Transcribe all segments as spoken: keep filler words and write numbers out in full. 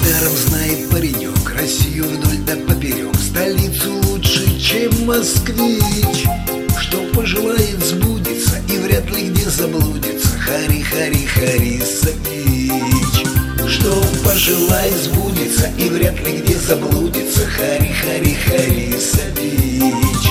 Недаром знает паренек Россию вдоль да поперек, столицу лучше, чем москвич. Что пожелает, сбудется, и вряд ли где заблудится. Хари-хари-хари Савич. Что пожелает, сбудется, и вряд ли где заблудится. Хари-хари-хари Савич.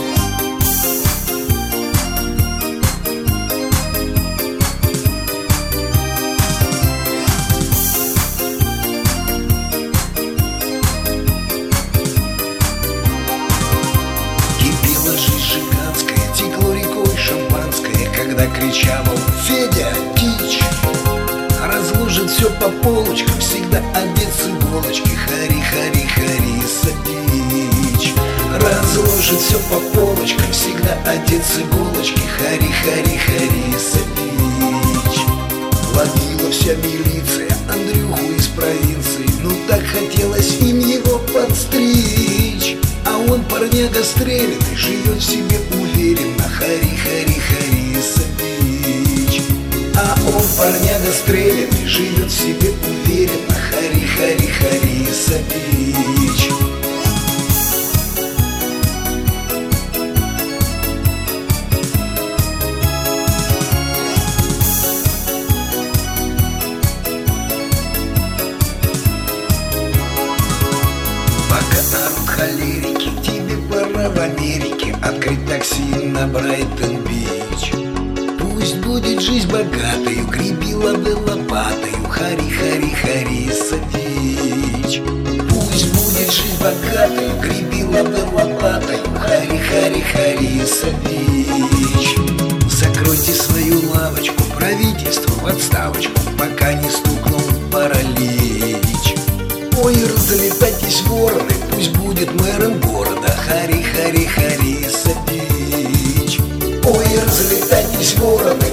Кипела жизнь жиганская, текло рекой шампанское, когда кричал он: Федя, дичь! Разложит все по полочкам, всегда одет с иголочки. Хари-хари-хари Савич. Разложит все по полочкам, всегда одет с иголочки. Хари-хари-хари Савич. Ловила вся милиция Андрюху из провинции, ну так хотелось им его подстричь. А он, парняга стрелянный, живет в себе уверенно. Хари-хари-хари Савич. А он, парняга стрелянный, живет в себе уверенно. Хари-хари-хари Савич. Пока народ холерики, тебе пора в Америке открыть такси на Брайтон-Бич. Пусть будет жизнь богатою, греби лады лопатою. Хари-хари-хари Савич. Пусть будет жизнь богатою, греби лады лопатою. Хари-хари-хари Савич. Закройте свою лавочку, правительство в отставочку, пока не стукнул паралич. Ой, разлетайтесь вороны, пусть будет мэром города. Хари-хари-хари Савич. Ой, разлетайтесь вороны,